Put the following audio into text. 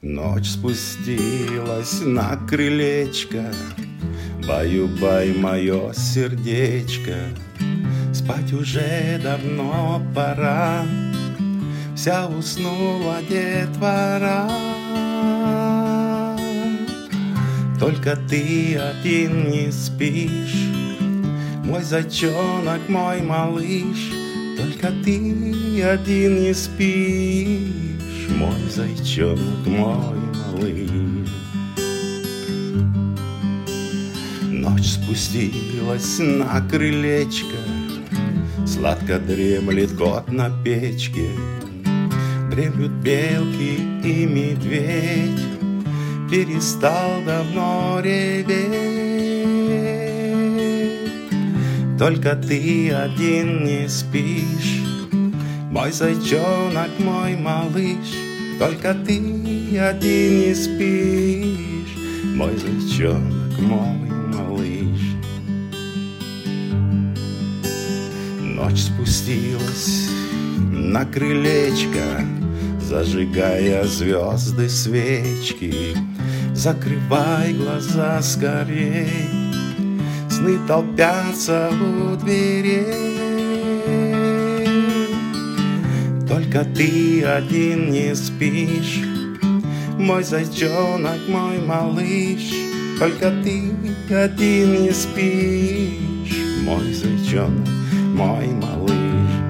Ночь спустилась на крылечко, баю-бай, мое сердечко. Спать уже давно пора, вся уснула детвора. Только ты один не спишь, мой зайчонок, мой малыш. Только ты один не спишь, мой зайчонок, мой малыш. Ночь спустилась на крылечко, сладко дремлет кот на печке. Дремлют белки и медведь, перестал давно реветь. Только ты один не спишь, мой зайчонок, мой малыш. Только ты один не спишь, мой зайчонок, мой малыш. Ночь спустилась на крылечко, зажигая звезды свечки. Закрывай глаза скорей, сны толпятся у дверей. Только ты один не спишь, мой зайчонок, мой малыш. Только ты один не спишь, мой зайчонок, мой малыш.